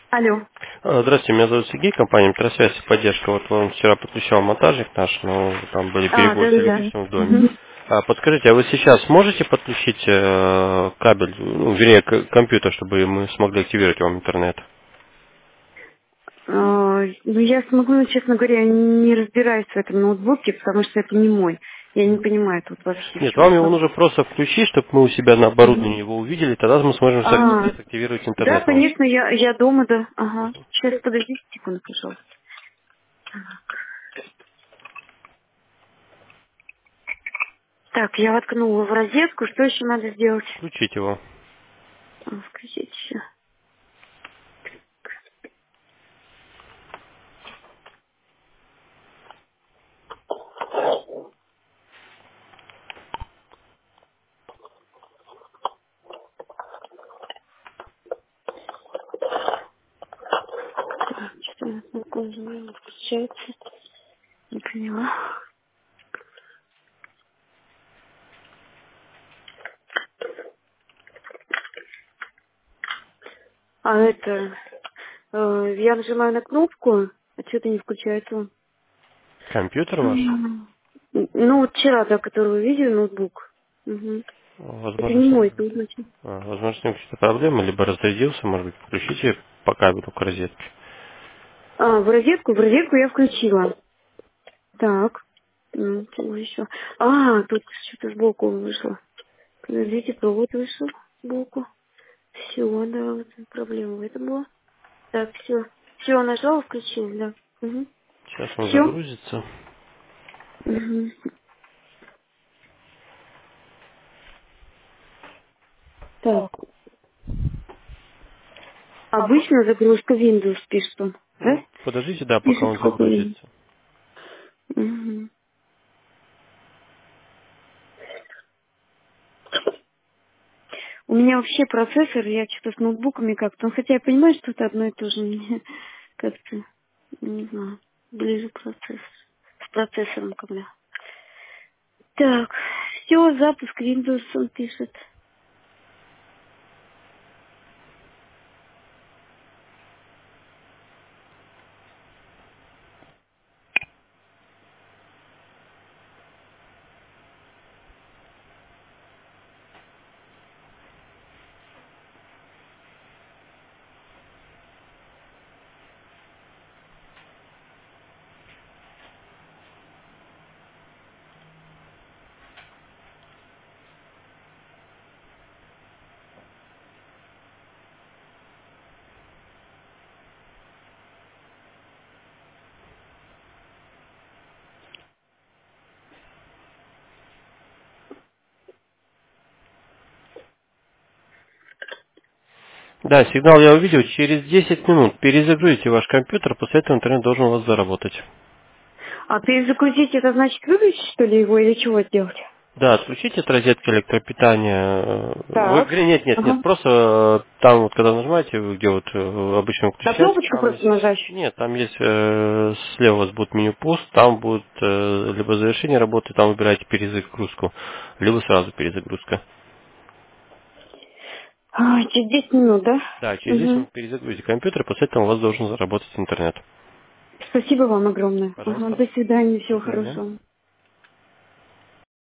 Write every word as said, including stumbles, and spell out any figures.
Алло. А, Здравствуйте, меня зовут Сергей, компания Метросвязь и поддержка. Вот он вчера подключал монтажник наш, но там были А, перебои с да-да-да. электричеством в доме. Мгм. А, подскажите, а вы сейчас можете подключить э, кабель, ну, вернее, к- компьютер, чтобы мы смогли активировать вам интернет? А, ну, я смогу, но, честно говоря, не разбираюсь в этом ноутбуке, потому что это не мой. Я не понимаю тут вообще, в Нет, чем вам его дело. нужно просто включить, чтобы мы у себя на Мгм. оборудовании его увидели, тогда мы сможем с А, интернет активировать да, интернет вам. конечно, я, я дома, да. Ага. Сейчас, подождите секунду, пожалуйста. Так, я воткнула в розетку. Что еще надо сделать? Включить его. А, включить еще. Так, что такое не включается? Не поняла. А это... э, я нажимаю на кнопку, а что-то не включается он. Компьютер ваш? М. Ну, вот вчера, да, который вы видели, ноутбук. Мгм. Это Возможно, не с ним мой, это значит. а, возможно, с ним какие-то проблемы, либо разрядился, может быть, включите по кабелю к розетке. А, в розетку, в розетку я включила. Так. Ну, чего еще? А, тут что-то сбоку вышло. Подождите, провод вышел сбоку. Все, да, вот проблема в этом была. Так, все. Все, нажала, включила, да. Угу. Сейчас он Все? загрузится. Угу. Так. Обычно загрузка Windows пишет он, да? Ну, подождите, да, пока Пишет он сколько времени. загрузится. Угу. У меня вообще процессор, я что-то с ноутбуками как-то, ну, хотя я понимаю, что это одно и то же, мне как-то, не знаю, ближе к процессору, с процессором когда. Так, все, запуск Windows он пишет. Да, сигнал я увидел. Через десять минут перезагрузите ваш компьютер, после этого интернет должен у вас заработать. А перезагрузить это значит выключить, что ли, его или чего сделать? Да, отключите от розетки электропитания. э, Вы, Так, вернее, нет, нет, нет, ага. просто э, там вот когда нажимаете, вы где вот э, обычно На выключаете, кнопочку там просто есть. нажать? Нет, там есть э, слева у вас будет меню пуст, там будет э, либо завершение работы, там выбираете перезагрузку, либо сразу перезагрузка. А, через десять минут, да? Да, через десять Угу. минут перезагрузите компьютер, после этого у вас должен заработать интернет. Спасибо вам огромное. Ага, Пожалуйста. до свидания, До всего свидания. хорошего.